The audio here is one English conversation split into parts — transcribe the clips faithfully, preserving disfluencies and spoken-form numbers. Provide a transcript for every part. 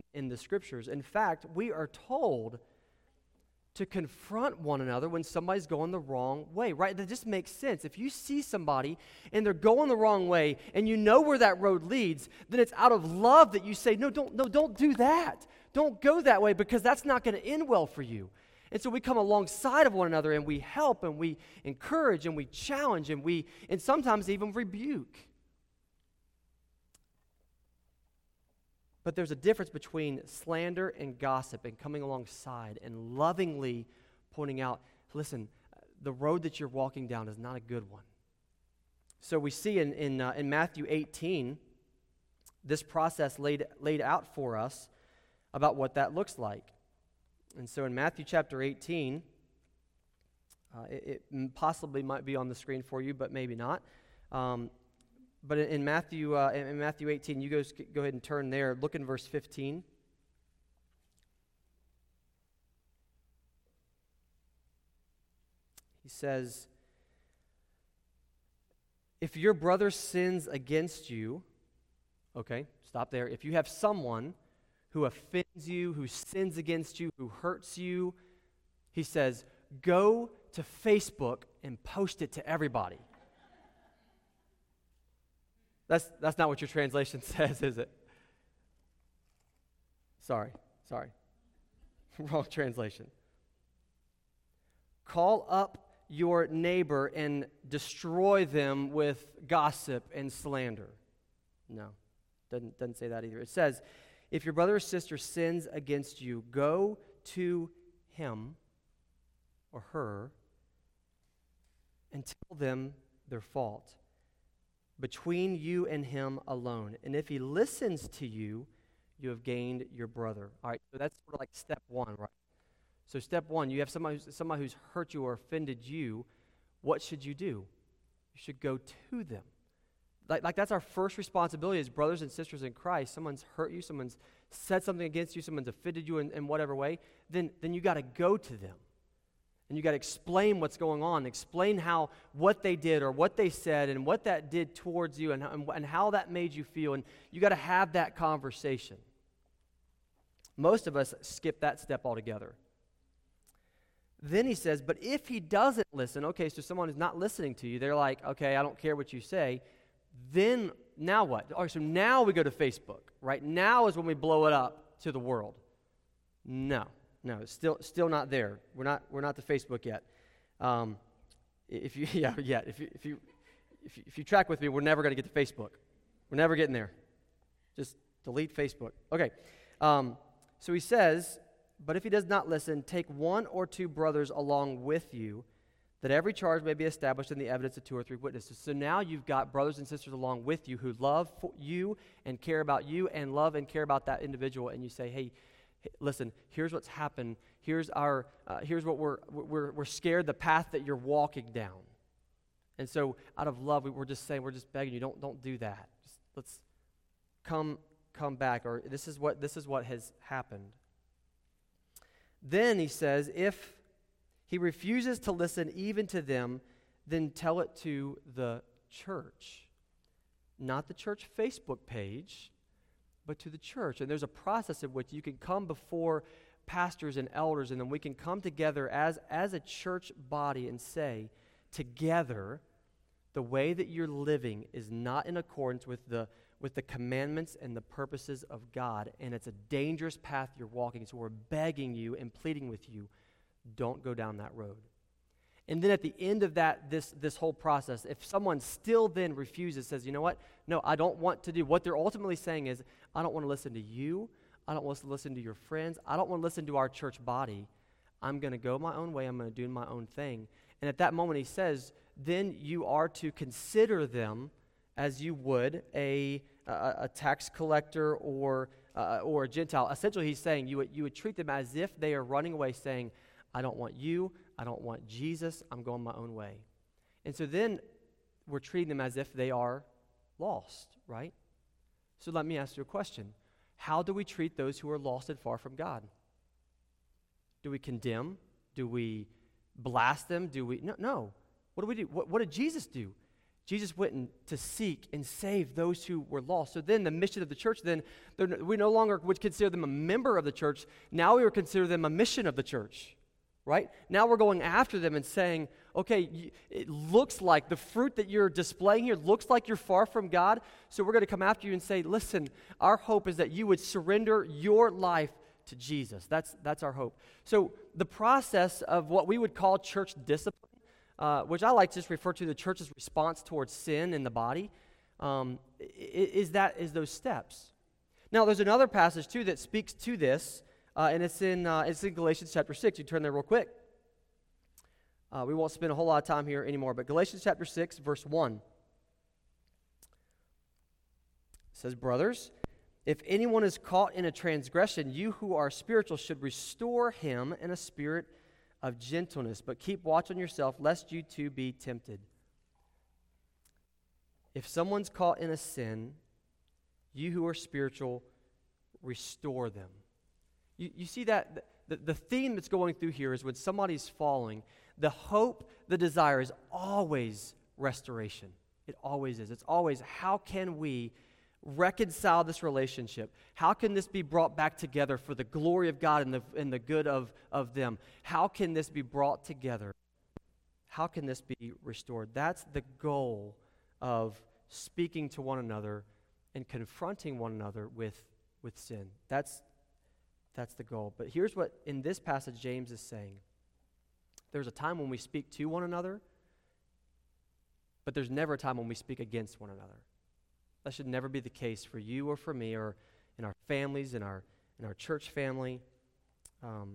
in the Scriptures. In fact, we are told to confront one another when somebody's going the wrong way, right? That just makes sense. If you see somebody and they're going the wrong way and you know where that road leads, then it's out of love that you say, no, don't, no, don't do that. Don't go that way, because that's not going to end well for you. And so we come alongside of one another and we help and we encourage and we challenge and we, and sometimes even rebuke. But there's a difference between slander and gossip and coming alongside and lovingly pointing out, listen, the road that you're walking down is not a good one. So we see in in, uh, in Matthew eighteen, this process laid, laid out for us about what that looks like. And so in Matthew chapter eighteen, uh, it, it possibly might be on the screen for you, but maybe not. Um, But in Matthew, uh, in Matthew eighteen, you guys go ahead and turn there. Look in verse fifteen. He says, if your brother sins against you, okay, stop there. If you have someone who offends you, who sins against you, who hurts you, he says, go to Facebook and post it to everybody. That's that's not what your translation says, is it? Sorry, sorry. Wrong translation. Call up your neighbor and destroy them with gossip and slander. No, doesn't, doesn't say that either. It says, if your brother or sister sins against you, go to him or her and tell them their fault between you and him alone. And if he listens to you, you have gained your brother. All right, so that's sort of like step one, right? So step one, you have somebody who's, somebody who's hurt you or offended you. What should you do? You should go to them. Like, like that's our first responsibility as brothers and sisters in Christ. Someone's hurt you, someone's said something against you, someone's offended you in, in whatever way, then, then you got to go to them. And you got to explain what's going on, explain how, what they did or what they said and what that did towards you and, and, and how that made you feel. And you got to have that conversation. Most of us skip that step altogether. Then he says, but if he doesn't listen, okay, so someone is not listening to you, they're like, okay, I don't care what you say, then now what? All right, so now we go to Facebook, right? Now is when we blow it up to the world. No, no, it's still still not there. We're not we're not to Facebook yet. Um, if you yeah yeah if you if you if you, if you track with me, we're never going to get to Facebook. We're never getting there. Just delete Facebook. Okay. Um, so he says, but if he does not listen, take one or two brothers along with you, that every charge may be established in the evidence of two or three witnesses. So now you've got brothers and sisters along with you who love you and care about you and love and care about that individual, and you say, hey, hey listen, here's what's happened. Here's our, uh, here's what we're, we're, we're scared the path that you're walking down. And so out of love, we, we're just saying, we're just begging you, don't, don't do that. Just, let's come, come back, or this is what, this is what has happened. Then he says, if he refuses to listen even to them, then tell it to the church. Not the church Facebook page, but to the church. And there's a process in which you can come before pastors and elders, and then we can come together as, as a church body and say, together, the way that you're living is not in accordance with the with the commandments and the purposes of God, and it's a dangerous path you're walking, so we're begging you and pleading with you, don't go down that road. And then at the end of that, this, this whole process, if someone still then refuses, says, you know what, no, I don't want to do, what they're ultimately saying is, I don't want to listen to you, I don't want to listen to your friends, I don't want to listen to our church body, I'm going to go my own way, I'm going to do my own thing. And at that moment he says, then you are to consider them as you would a, a, a tax collector or uh, or a Gentile. Essentially, he's saying you would, you would treat them as if they are running away saying, I don't want you, I don't want Jesus, I'm going my own way. And so then we're treating them as if they are lost, right? So let me ask you a question. How do we treat those who are lost and far from God? Do we condemn? Do we blast them? Do we? No, no. What do we do? What, what did Jesus do? Jesus went in to seek and save those who were lost. So then the mission of the church, then we no longer would consider them a member of the church. Now we would consider them a mission of the church, right? Now we're going after them and saying, okay, it looks like the fruit that you're displaying here looks like you're far from God. So we're going to come after you and say, listen, our hope is that you would surrender your life to Jesus. That's, that's our hope. So the process of what we would call church discipline, Uh, which I like to just refer to the church's response towards sin in the body, um, is that is those steps. Now, there's another passage too that speaks to this, uh, and it's in uh, it's in Galatians chapter six. You turn there real quick. Uh, we won't spend a whole lot of time here anymore, but Galatians chapter six, verse one says, "Brothers, if anyone is caught in a transgression, you who are spiritual should restore him in a spirit of gentleness, but keep watch on yourself, lest you too be tempted." If someone's caught in a sin, you who are spiritual, restore them. You, you see that the, the theme that's going through here is when somebody's falling, the hope, the desire is always restoration. It always is. It's always, how can we reconcile this relationship? How can this be brought back together for the glory of God and the, and the good of, of them? How can this be brought together? How can this be restored? That's the goal of speaking to one another and confronting one another with, with sin. That's, that's the goal. But here's what, in this passage, James is saying. There's a time when we speak to one another, but there's never a time when we speak against one another. That should never be the case for you or for me or in our families, in our in our church family. Um,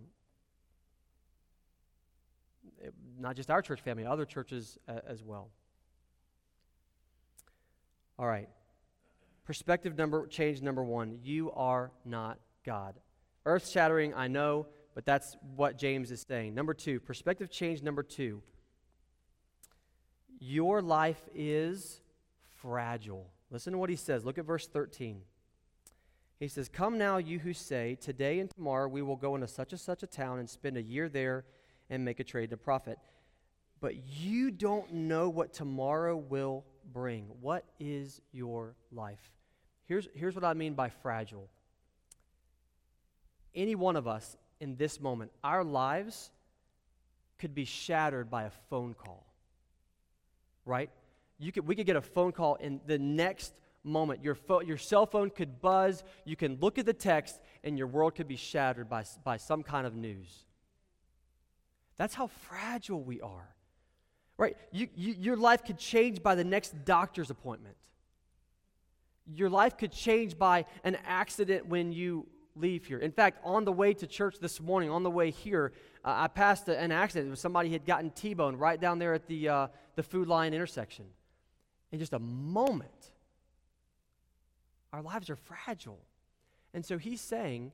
it, not just our church family, other churches uh, as well. All right. Perspective number, change number one. You are not God. Earth-shattering, I know, but that's what James is saying. Number two, perspective change number two. Your life is fragile. Listen to what he says. Look at verse thirteen. He says, "Come now, you who say, today and tomorrow we will go into such and such a town and spend a year there and make a trade to profit. But you don't know what tomorrow will bring." What is your life? Here's, here's what I mean by fragile. Any one of us in this moment, our lives could be shattered by a phone call, right? You could, we could get a phone call in the next moment. Your, fo- your cell phone could buzz. You can look at the text, and your world could be shattered by, by some kind of news. That's how fragile we are, right? You, you, your life could change by the next doctor's appointment. Your life could change by an accident when you leave here. In fact, on the way to church this morning, on the way here, uh, I passed a, an accident where somebody had gotten T-boned right down there at the uh, the Food Lion intersection. In just a moment, our lives are fragile. And so he's saying,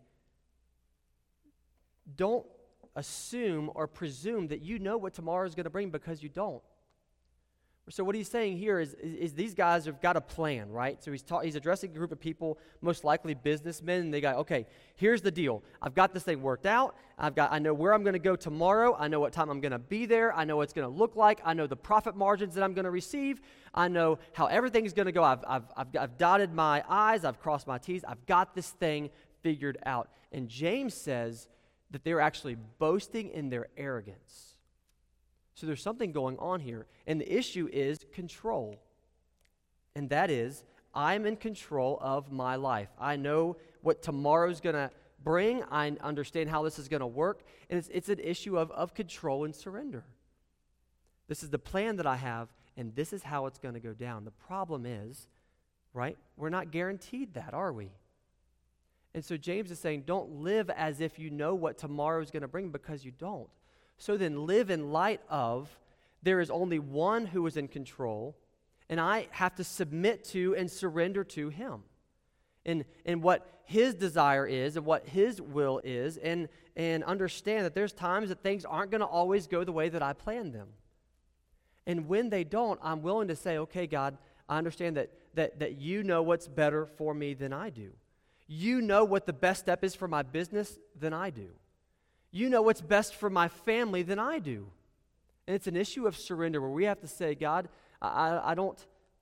don't assume or presume that you know what tomorrow is going to bring, because you don't. So what he's saying here is, is, is these guys have got a plan, right? So he's ta- he's addressing a group of people, most likely businessmen, and they go, okay, here's the deal. I've got this thing worked out. I've got, I know where I'm going to go tomorrow. I know what time I'm going to be there. I know what it's going to look like. I know the profit margins that I'm going to receive. I know how everything's going to go. I've, I've, I've, I've dotted my I's. I've crossed my T's. I've got this thing figured out. And James says that they're actually boasting in their arrogance. So there's something going on here. And the issue is control. And that is, I'm in control of my life. I know what tomorrow's going to bring. I understand how this is going to work. And it's, it's an issue of, of control and surrender. This is the plan that I have, and this is how it's going to go down. The problem is, right, we're not guaranteed that, are we? And so James is saying, don't live as if you know what tomorrow is going to bring, because you don't. So then live in light of, there is only one who is in control, and I have to submit to and surrender to him. And, and what his desire is and what his will is, and, and understand that there's times that things aren't going to always go the way that I planned them. And when they don't, I'm willing to say, okay, God, I understand that, that, that you know what's better for me than I do. You know what the best step is for my business than I do. You know what's best for my family than I do. And it's an issue of surrender where we have to say, God, I, I don't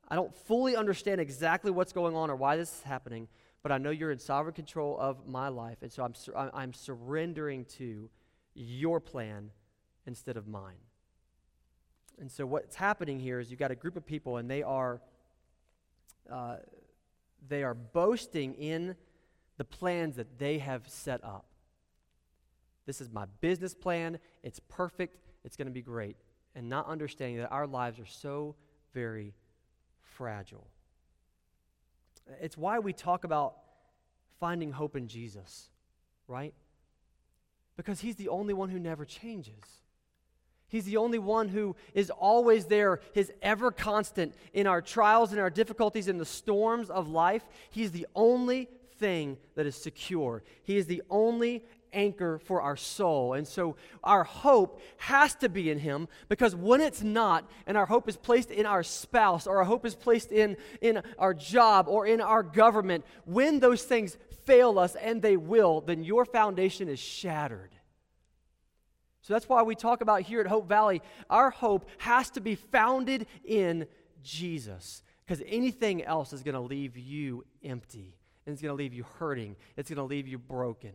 I don't fully understand exactly what's going on or why this is happening, but I know you're in sovereign control of my life, and so I'm sur- I'm surrendering to your plan instead of mine. And so what's happening here is you've got a group of people, and they are uh, they are boasting in the plans that they have set up. This is my business plan. It's perfect. It's going to be great. And not understanding that our lives are so very fragile. It's why we talk about finding hope in Jesus, right? Because he's the only one who never changes. He's the only one who is always there, his ever constant in our trials and our difficulties, in the storms of life. He's the only thing that is secure. He is the only anchor for our soul. And so our hope has to be in him, because when it's not, and our hope is placed in our spouse, or our hope is placed in, in our job or in our government, when those things fail us, and they will, then your foundation is shattered. So that's why we talk about here at Hope Valley, our hope has to be founded in Jesus, because anything else is going to leave you empty, and it's going to leave you hurting. It's going to leave you broken.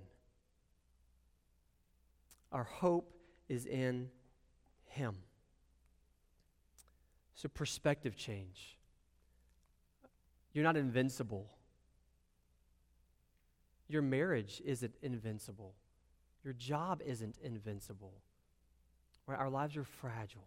Our hope is in him. So perspective change. You're not invincible. Your marriage isn't invincible. Your job isn't invincible. Right? Our lives are fragile.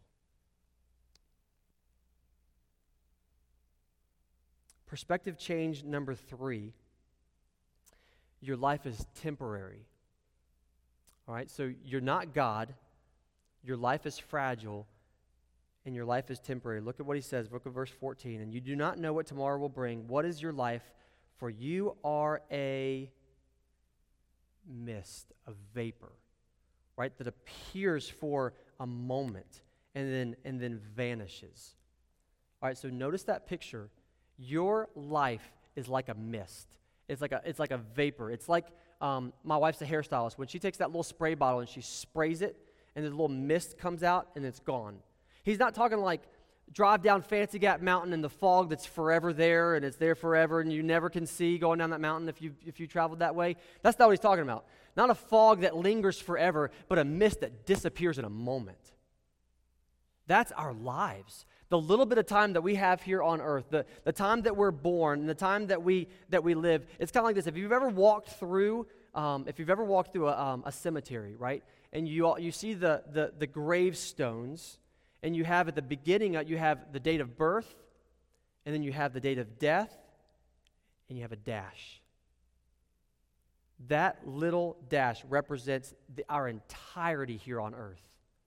Perspective change number three. Your life is temporary. All right, so you're not God. Your life is fragile, and your life is temporary. Look at what he says, book of verse fourteen. And you do not know what tomorrow will bring. What is your life? For you are a mist, a vapor, right, that appears for a moment and then and then vanishes. All right, so notice that picture. Your life is like a mist. It's like a it's like a vapor. It's like um, my wife's a hairstylist. When she takes that little spray bottle and she sprays it, and the little mist comes out and it's gone. He's not talking like drive down Fancy Gap Mountain in the fog that's forever there and it's there forever and you never can see going down that mountain if you if you traveled that way. That's not what he's talking about. Not a fog that lingers forever, but a mist that disappears in a moment. That's our lives. The little bit of time that we have here on earth, the, the time that we're born, and the time that we that we live, it's kind of like this. If you've ever walked through, um, if you've ever walked through a, um, a cemetery, right, and you all, you see the the the gravestones, and you have at the beginning, uh, you have the date of birth, and then you have the date of death, and you have a dash. That little dash represents the, our entirety here on earth.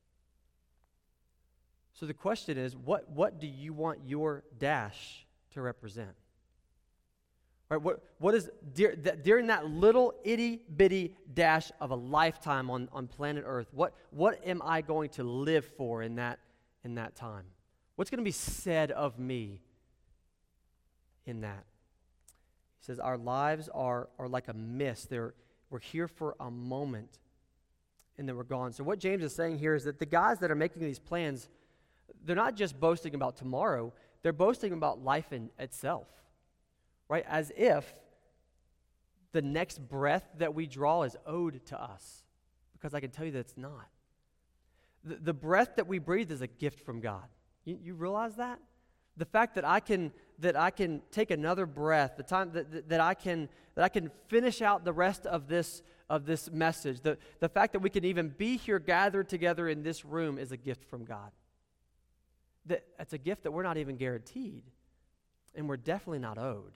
So the question is, what, what do you want your dash to represent? Right, what, what is, dear, that, during that little itty-bitty dash of a lifetime on, on planet Earth, what, what am I going to live for in that, in that time? What's going to be said of me in that? He says, our lives are, are like a mist. They're, we're here for a moment, and then we're gone. So what James is saying here is that the guys that are making these plans, they're not just boasting about tomorrow, they're boasting about life in itself, right? As if the next breath that we draw is owed to us, because I can tell you that it's not. The, the breath that we breathe is a gift from God. You, you realize that? The fact that I can that I can take another breath, the time that, that, that I can that I can finish out the rest of this of this message, the, the fact that we can even be here gathered together in this room is a gift from God. That it's a gift that we're not even guaranteed, and we're definitely not owed.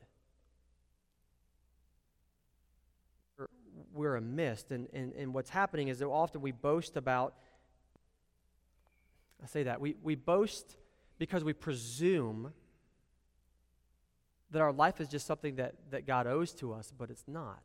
We're, we're a mist, and, and, and what's happening is that often we boast about, I say that, we, we boast because we presume that our life is just something that, that God owes to us, but it's not.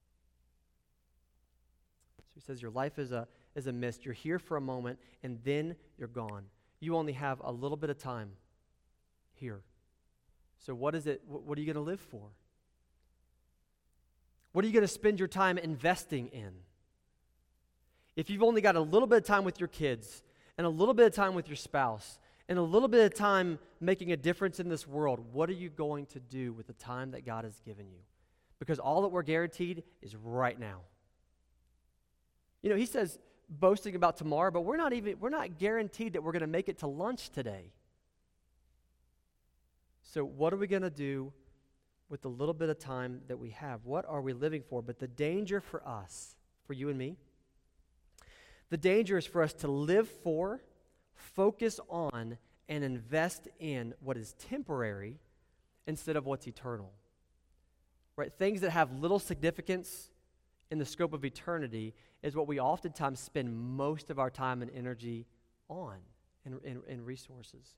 So he says your life is a, is a mist. You're here for a moment, and then you're gone. You only have a little bit of time here. So what is it? What are you going to live for? What are you going to spend your time investing in? If you've only got a little bit of time with your kids and a little bit of time with your spouse in a little bit of time making a difference in this world, what are you going to do with the time that God has given you? Because all that we're guaranteed is right now. You know, he says boasting about tomorrow, but we're not even, we're not guaranteed that we're going to make it to lunch today. So what are we going to do with the little bit of time that we have? What are we living for? But the danger for us, for you and me, the danger is for us to live for, focus on, and invest in what is temporary instead of what's eternal. Right? Things that have little significance in the scope of eternity is what we oftentimes spend most of our time and energy on and, and, and resources.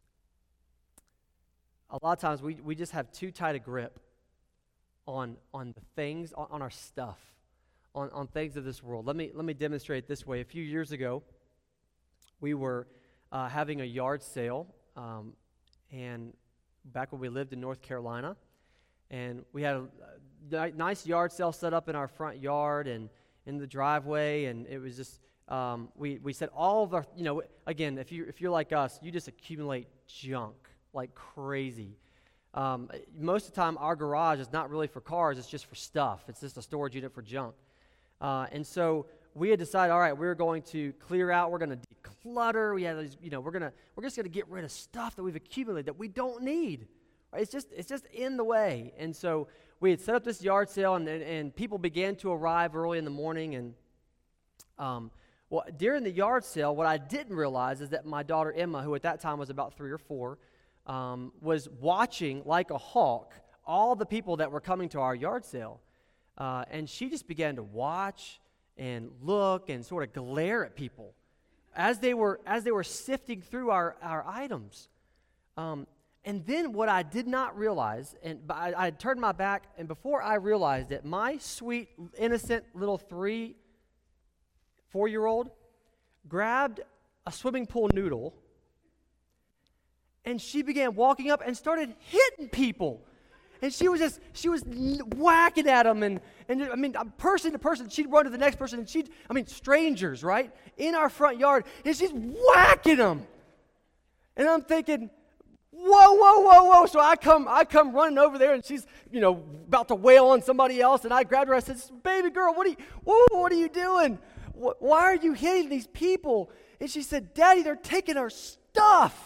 A lot of times we, we just have too tight a grip on, on the things, on, on our stuff, on, on things of this world. Let me, let me demonstrate it this way. A few years ago, we were uh, having a yard sale, um, and back when we lived in North Carolina, and we had a, a nice yard sale set up in our front yard and in the driveway, and it was just, um, we, we said all of our, you know, again, if, you, if you're like us, you just accumulate junk like crazy. Um, most of the time, our garage is not really for cars, it's just for stuff. It's just a storage unit for junk. Uh, and so we had decided, all right, we're going to clear out, we're going to declutter, we had these, you know, we're going to, we're just going to get rid of stuff that we've accumulated that we don't need. Right? It's just, it's just in the way. And so we had set up this yard sale, and, and, and people began to arrive early in the morning, and um, well, during the yard sale, what I didn't realize is that my daughter Emma, who at that time was about three or four, um, was watching like a hawk all the people that were coming to our yard sale. Uh, and she just began to watch and look and sort of glare at people as they were as they were sifting through our, our items. Um, and then what I did not realize, and I, I turned my back, and before I realized it, my sweet, innocent little three, four-year-old grabbed a swimming pool noodle, and she began walking up and started hitting people. And she was just, she was whacking at them, and, and I mean, person to person, she'd run to the next person, and she'd, I mean, strangers, right, in our front yard, and she's whacking them. And I'm thinking, whoa, whoa, whoa, whoa. So I come, I come running over there, and she's, you know, about to wail on somebody else, and I grabbed her, I said, baby girl, what are you, whoa, what are you doing? Why are you hitting these people? And she said, Daddy, they're taking our stuff.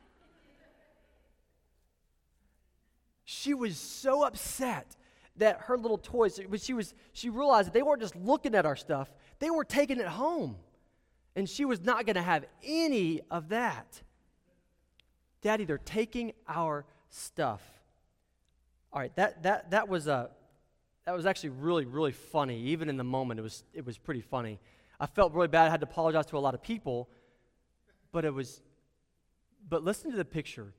She was so upset that her little toys, but she was she realized that they weren't just looking at our stuff, they were taking it home. And she was not going to have any of that. Daddy, they're taking our stuff. All right, that that that was a that was actually really, really funny. Even in the moment, it was it was pretty funny. I felt really bad. I had to apologize to a lot of people, but it was but listen to the picture.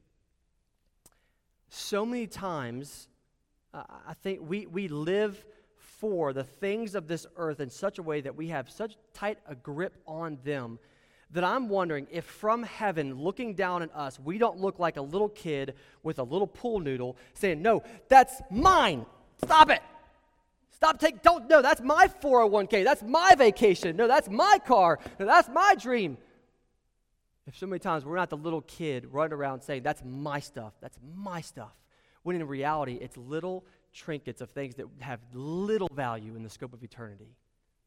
So many times, uh, I think we, we live for the things of this earth in such a way that we have such tight a grip on them that I'm wondering if from heaven, looking down at us, we don't look like a little kid with a little pool noodle saying, no, that's mine. Stop it. Stop taking, don't, no, that's my four oh one k. That's my vacation. No, that's my car. No, that's my dream. If so many times we're not the little kid running around saying, that's my stuff, that's my stuff, when in reality, it's little trinkets of things that have little value in the scope of eternity.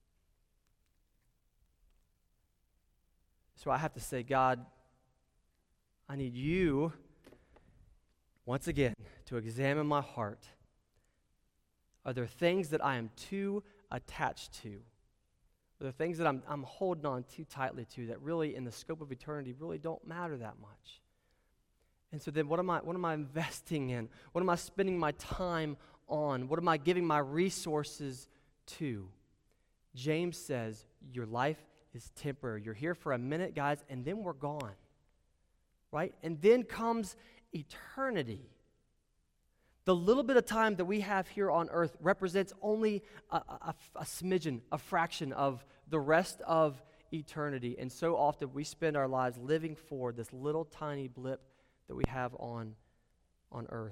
So I have to say, God, I need you, once again, to examine my heart. Are there things that I am too attached to? Are there things that I'm, I'm holding on too tightly to that really, in the scope of eternity, really don't matter that much? And so then what am I, what am I investing in? What am I spending my time on? What am I giving my resources to? James says, your life is temporary. You're here for a minute, guys, and then we're gone. Right? And then comes eternity. The little bit of time that we have here on earth represents only a, a, a smidgen, a fraction of the rest of eternity. And so often we spend our lives living for this little tiny blip that we have on, on earth.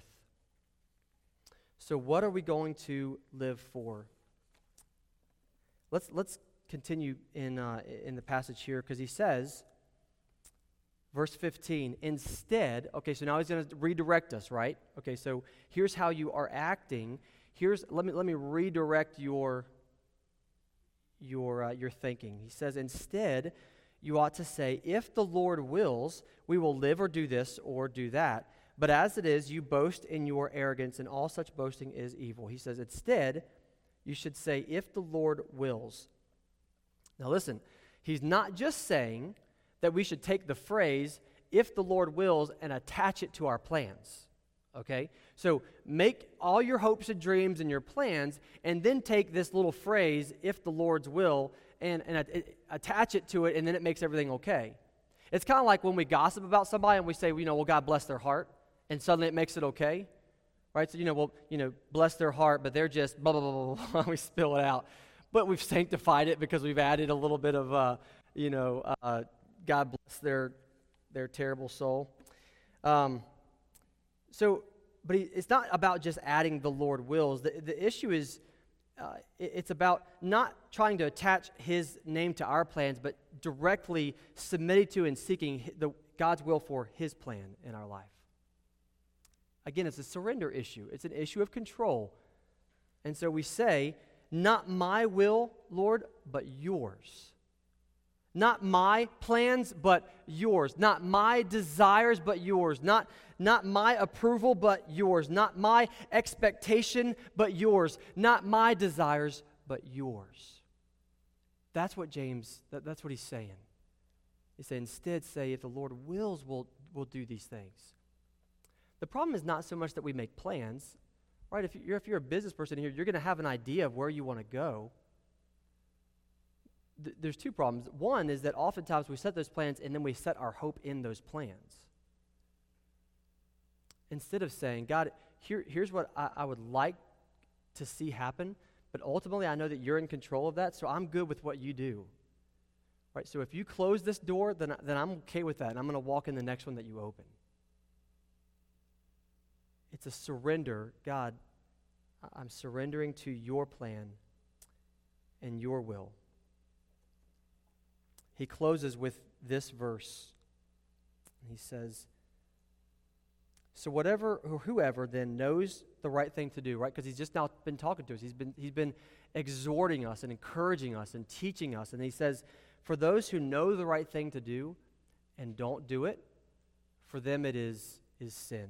So what are we going to live for? Let's, let's continue in, uh, in the passage here, because he says, verse fifteen, instead, okay, so now he's going to redirect us, right? Okay, so here's how you are acting. Here's, let me, let me redirect your, your, uh, your thinking. He says, instead, you ought to say, if the Lord wills, we will live or do this or do that. But as it is, you boast in your arrogance, and all such boasting is evil. He says, instead, you should say, if the Lord wills. Now listen, he's not just saying that we should take the phrase, if the Lord wills, and attach it to our plans, okay? So make all your hopes and dreams and your plans, and then take this little phrase, if the Lord's will, and, and a, it, attach it to it, and then it makes everything okay. It's kind of like when we gossip about somebody and we say, you know, well, God bless their heart, and suddenly it makes it okay, right? So, you know, well, you know, bless their heart, but they're just blah, blah, blah, blah, blah, we spill it out. But we've sanctified it because we've added a little bit of, uh, you know, uh, God bless their their terrible soul. Um, so, but he, it's not about just adding the Lord wills. The, the issue is, uh, it, it's about not trying to attach his name to our plans, but directly submitting to and seeking the, God's will for his plan in our life. Again, it's a surrender issue. It's an issue of control. And so we say, not my will, Lord, but yours. Not my plans, but yours. Not my desires, but yours. Not, not my approval, but yours. Not my expectation, but yours. Not my desires, but yours. That's what James, that, that's what he's saying. He said, instead say, if the Lord wills, we'll, we'll do these things. The problem is not so much that we make plans, right? If you're, if you're a business person here, you're going to have an idea of where you want to go. There's two problems. One is that oftentimes we set those plans and then we set our hope in those plans. Instead of saying, God, here, here's what I, I would like to see happen, but ultimately I know that you're in control of that, so I'm good with what you do. Right? So if you close this door, then, then I'm okay with that, and I'm going to walk in the next one that you open. It's a surrender. God, I'm surrendering to your plan and your will. He closes with this verse. He says, so whatever or whoever then knows the right thing to do, right? Because he's just now been talking to us. He's been, he's been exhorting us and encouraging us and teaching us. And he says, for those who know the right thing to do and don't do it, for them it is, is sin.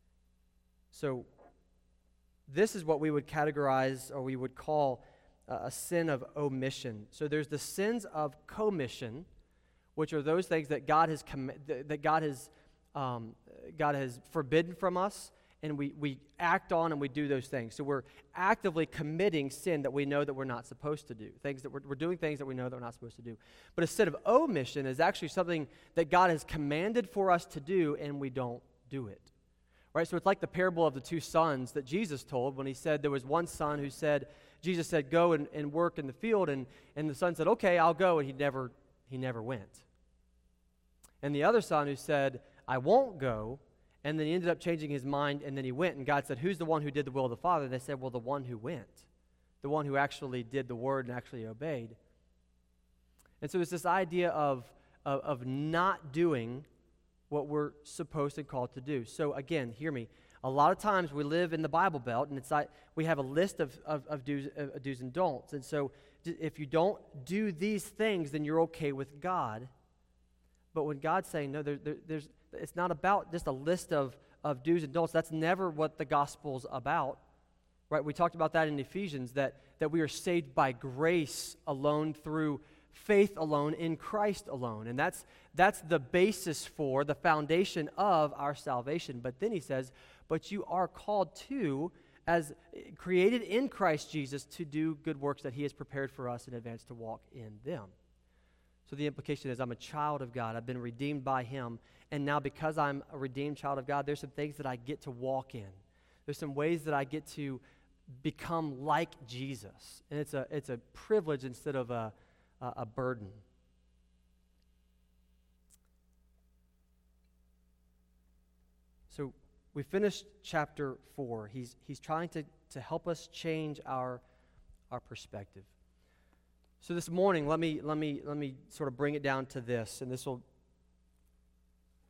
So this is what we would categorize or we would call a sin of omission. So there's the sins of commission, which are those things that God has com- that God has um, God has forbidden from us, and we we act on and we do those things. So we're actively committing sin that we know that we're not supposed to do. Things that we're, we're doing things that we know that we're not supposed to do. But a sin of omission is actually something that God has commanded for us to do, and we don't do it. Right? So it's like the parable of the two sons that Jesus told when he said there was one son who said, Jesus said, go and, and work in the field, and, and the son said, okay, I'll go, and he never he never went. And the other son who said, I won't go, and then he ended up changing his mind, and then he went, and God said, who's the one who did the will of the Father? And they said, well, the one who went, the one who actually did the word and actually obeyed. And so it's this idea of, of, of not doing what we're supposed and called to do. So again, hear me. A lot of times we live in the Bible Belt, and it's like we have a list of, of, of, do's, of do's and don'ts. And so if you don't do these things, then you're okay with God. But when God's saying, no, there, there, there's, it's not about just a list of, of do's and don'ts. That's never what the gospel's about. Right? We talked about that in Ephesians, that, that we are saved by grace alone, through faith alone, in Christ alone. And that's that's the basis for, the foundation of our salvation. But then he says, but you are called to, as created in Christ Jesus, to do good works that he has prepared for us in advance to walk in them. So the implication is I'm a child of God. I've been redeemed by him. And now because I'm a redeemed child of God, there's some things that I get to walk in. There's some ways that I get to become like Jesus. And it's a it's a privilege instead of a, a, a burden. So we finished chapter four. He's he's trying to, to help us change our our perspective. So this morning, let me let me let me sort of bring it down to this, and this will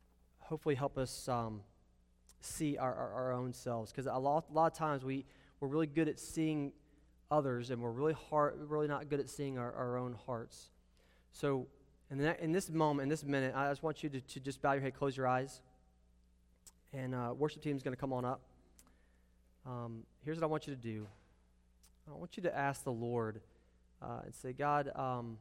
hopefully help us um, see our, our, our own selves. Because a lot, a lot of times we, we're really good at seeing others, and we're really hard, really not good at seeing our, our own hearts. So in, that, in this moment, in this minute, I just want you to, to just bow your head, close your eyes. And uh, worship team is going to come on up. Um, here's what I want you to do. I want you to ask the Lord uh, and say, God, um,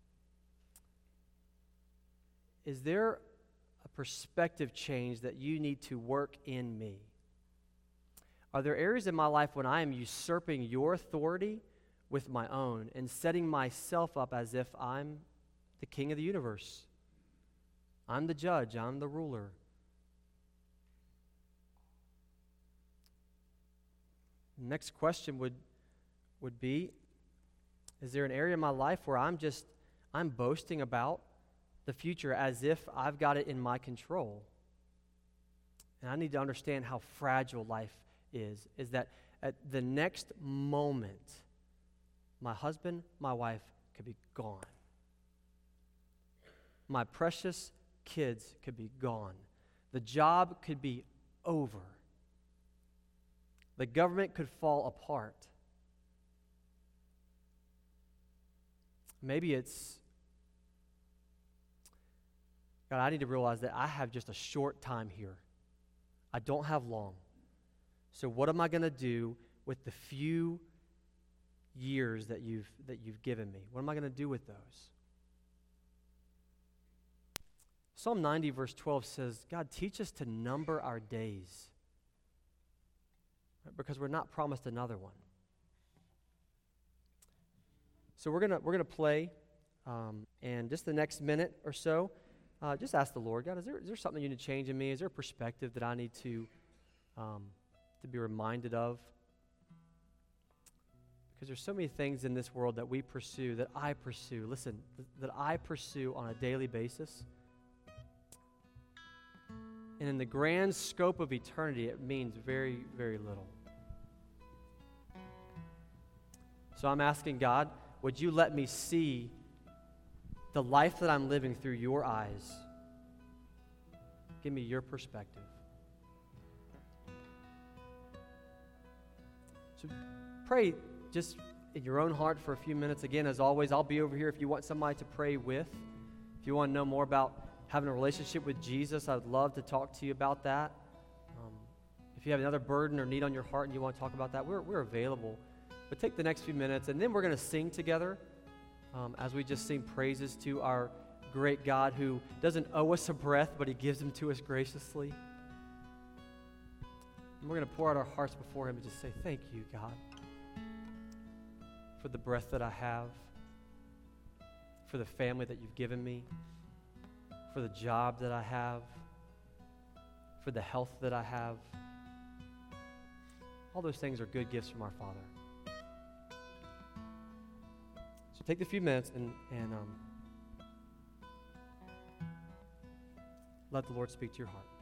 is there a perspective change that you need to work in me? Are there areas in my life when I am usurping your authority with my own and setting myself up as if I'm the king of the universe? I'm the judge. I'm the ruler. Next question would would be, is there an area in my life where I'm just, I'm boasting about the future as if I've got it in my control? And I need to understand how fragile life is, is that at the next moment, my husband, my wife could be gone. My precious kids could be gone. The job could be over. The government could fall apart. Maybe it's, God, I need to realize that I have just a short time here. I don't have long. So what am I going to do with the few years that you've that you've given me? What am I going to do with those? Psalm ninety, verse twelve says, God, teach us to number our days, right? Because we're not promised another one. So we're gonna we're gonna play, um, and just the next minute or so, uh, just ask the Lord, God, is there is there something you need to change in me? Is there a perspective that I need to um, to be reminded of? Because there's so many things in this world that we pursue, that I pursue. Listen, th- that I pursue on a daily basis, and in the grand scope of eternity, it means very, very little. So I'm asking God, would you let me see the life that I'm living through your eyes? Give me your perspective. So pray just in your own heart for a few minutes. Again, as always, I'll be over here if you want somebody to pray with. If you want to know more about having a relationship with Jesus, I would love to talk to you about that. Um, if you have another burden or need on your heart and you want to talk about that, we're, we're available. But take the next few minutes, and then we're going to sing together um, as we just sing praises to our great God who doesn't owe us a breath, but he gives them to us graciously. And we're going to pour out our hearts before him and just say, thank you, God, for the breath that I have, for the family that you've given me, for the job that I have, for the health that I have. All those things are good gifts from our Father. So take the few minutes and, and um, let the Lord speak to your heart.